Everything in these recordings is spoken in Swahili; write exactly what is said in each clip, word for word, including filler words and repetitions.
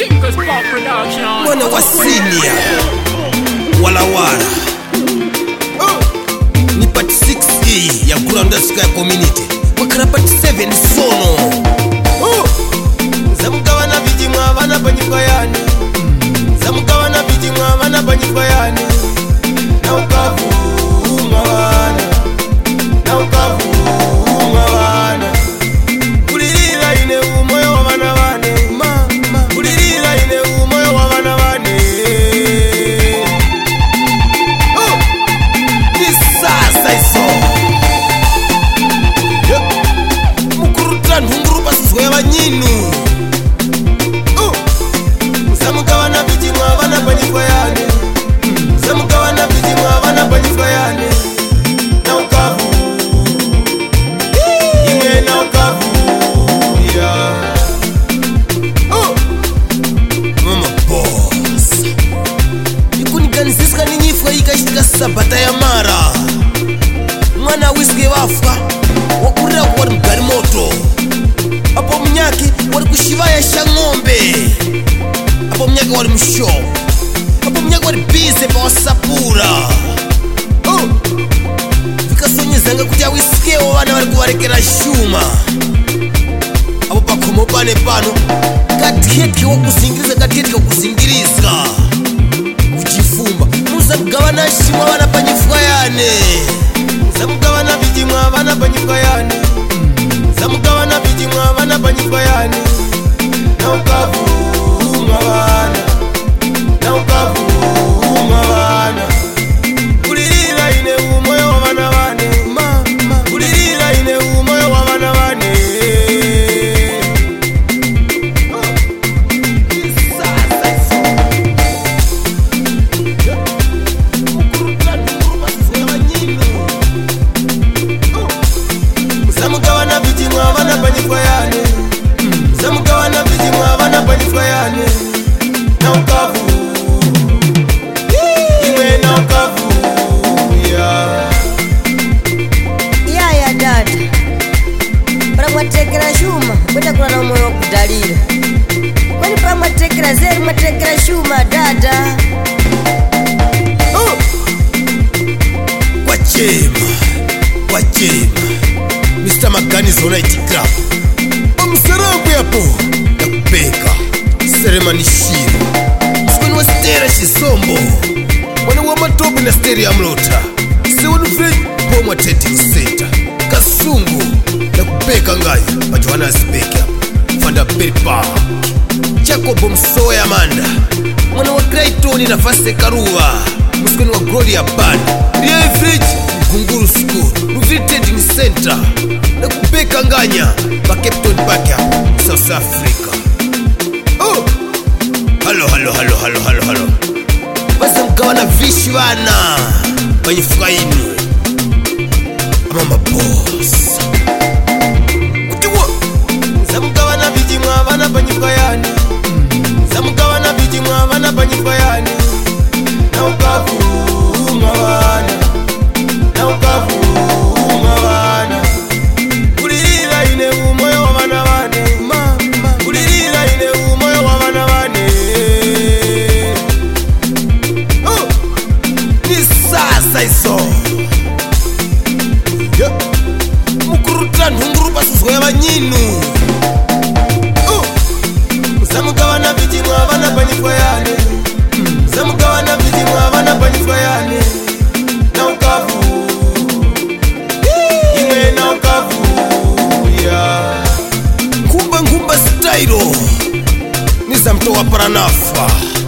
Mwana wa senior Walawara ni part six E ya Ground Sky Community wakara part seven sono Zamukawa na bijimwa abana panyikwa yani Zamukawa na bijimwa abana panyikwa yani Na ukavu umabana Na ukavu umabana Kulilila ine umoyo wa bana bane Kulilila ine umoyo wa bana bane Oh! Ni sasa iso Mukuruta ntunguru basuzwe abanyinu Zamukawa na bijimwa abana panyikwa yani Zamukawa na bijimwa abana panyikwa yani Na ukavu Ime na ukavu Yeah Oh! Mama boss Ikuni ganiziska ni nyifwa ikashika sabata ya mara Mwana wiske wafwa Wakurira kuwari mgari moto Apo mnyaki wari kushivaya sha ng'ombe Apo mnyaki wari msho Apo mnyaki wari bize pa wasapura Oh! Vikasonyezanga kuti awisikewo wana wari kuwarekera shuma Apo pakomo pane pano Katiyetke wakuzingiriza katiyetke wakuzingiriza Kuchifumba Muza mgavana shima wana panyifwa yane Zamukawa na bijimwa abana panyikwa yani Zamukawa na bijimwa abana panyikwa yani Na ukavu umabana Na ukavu umabana Kulilila ine umoyo wa bana bane Kulilila ine umoyo wa bana bane Zamukawa na bijimwa abana panyikwa yani Zamukawa na bijimwa abana panyikwa yani Na ukavu Ime na ukavu Yeah Ya ya dada Pramwatekera shuma Kweta kuna na umoyo kudalira Kwani pramwatekera zeru mwatekera shuma dada Oh! Wachema Wachema Mister Maganizo Night Club Omsarangu yapo Nakupeka Seremani Shiro Msikoni wa stera Shisombo Wana wa matobu na steri ya mlota Sewanu Fred Home Attending Center Kasungu Nakupeka ngaya Majohana Speka Fanda Peripa Jacob Msoya Amanda Mwana wa Clayton na Fase Karua Msikoni wa Gloria Band Ria Fridge Kunguru School Ruviri Trading Center Nakupeka nganya Ba Captain Baka South Africa Oh! Halo halo halo halo halo halo Basa mkawa na vishi wana Banyifuka inu Mama boss Kutuwa Zamukawa na bijimwa abana panyikwa yani Zamukawa na bijimwa abana panyikwa yani Na ukavu umabana Na ukavu umabana Kulilila ine umoyo wa bana bane Kulilila ine umoyo wa bana bane Oh! Ni sasa iso Yeah. Mukuruta ntunguru basuzwe abanyinu Oh! Zamukawa na bijimwa abana panyikwa yani Zamukawa na bijimwa abana panyikwa yani Na ukavu Ime na ukavu Yeah Ngumba ngumba stylo Niza mtoa paranafa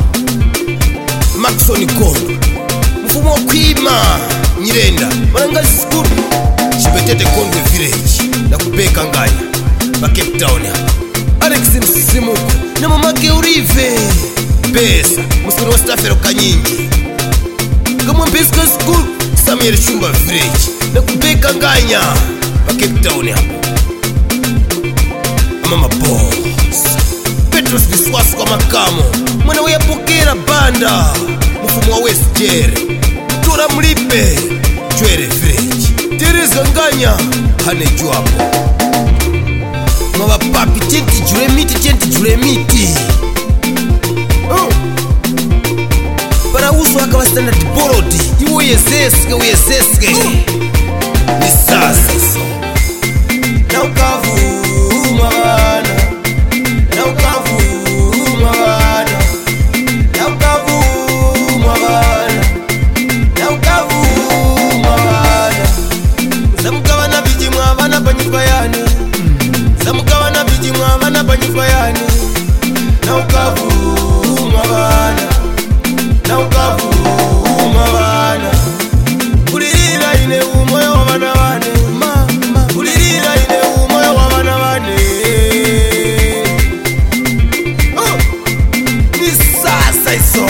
Maxoni Gold Mfumo wa kuima Nyirenda Marangazi School Chipetete Kondwe Village Nakupeka nganya Ba Cape Town Alex Msimuko Na mamake Urive Pesa Musikoni wa Stafero Kanyingi Kamwa Mpeska School Samuel Shumba Village Nakupeka nganya Ba Cape Town hapa Mama boss Petros Biswasu kwa makamo Mwana weyapokera banda Mfumu wa West Jerry Mtura mlipe Jwere Village Teresa Nganya Hane juapo Mwa papi chenti jure miti chenti jure miti uyeseske uyeseske ni sasa so na ukavuma bana na ukavuma bana na ukavuma bana na ukavuma bana zamugabana bijimwa bana panyumba yani zamugabana bijimwa bana panyumba yani na ukavuma bana na ukavuma bana kulira ine umoyo wa bana bane mama kulira ine umoyo wa bana bane oh ni sasa iso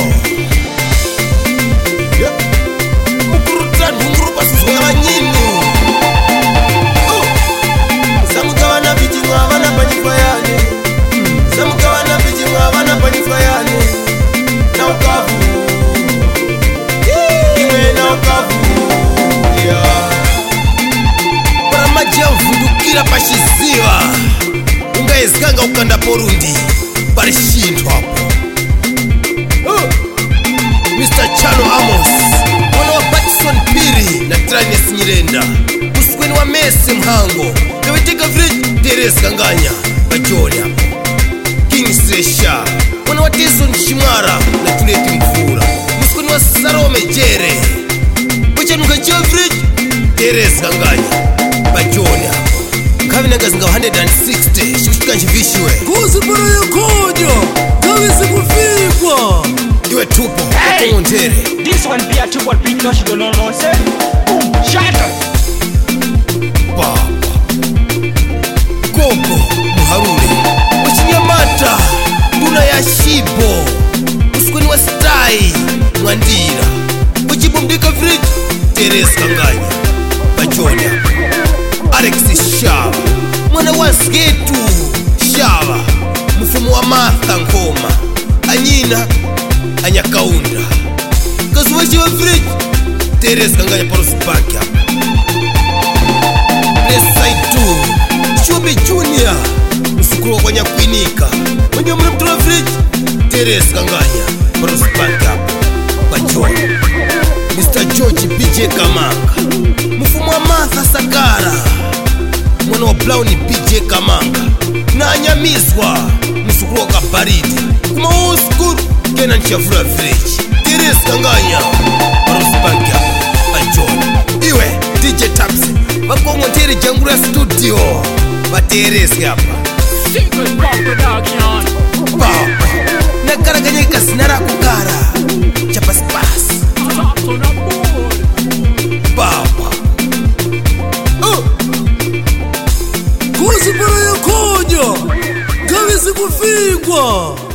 mukuruta ndunguru basuzo y'abanyini oh zamugabana bijimwa bana panyumba yani zamugabana bijimwa bana panyumba yani na ukavu iwe na ukavu yeah. Paramaji yavundukira pashiziva ungaezikanga ukanda porundi parishintwa hapo oh. mister Chano Amos mwana wa Patson Piri na Traines Nyirenda musikweni wa Mese Mhango kaweteka village Teres Kanganya pachoni hapo King Sresha mwana wa Tyson Shimara na Tuleti Mfura musikweni wa Sarome Jere wachanuka chio village Teres Kanganya pachoni hapo Kavinaga zinga one hundred sixty shikushika njivishiwe kuzipara yakojo kawisi kufikwa iwe tupo hey! Ntere This one be a two ball beat, no she don't know no say. Boom, shut up. Papa Gogo Muharure Wachinyamata Duna ya Shibo Usikweni wa Stai Mwandira Wachibumdika Fridge Teres Kanganya Pachonia Alex Shava Mwana wa Sgetu Shava Mfumu wa Martha Ngoma Anyina Anyakaunda Kazuwashi wa Fridge Teres Kanganya Parosipaki hapa Lesaitu Shubi Junior Msukuru wa kwanya kuinika Mwenye mre mtula Fridge Teres Kanganya Parosipaki hapa Pachoni mister George B J Kamanga Mfumu wa Martha Sakara Mwana wa Brown B J Kamanga Na anyamizwa Msukuru wa Kabaridi Kuma old school Kena nchafura Fridge Teres Kanganya Parosipaki hapa Pachoni Iwe D J Tapsi Wakongo ntere janguru ya studio Bateresi hapa Single Pop Production. Papa Nakaraganyika sinara kukara Chapaspas Top on the board. Papa oh. Kuzipara yakojo kawisi kufikwa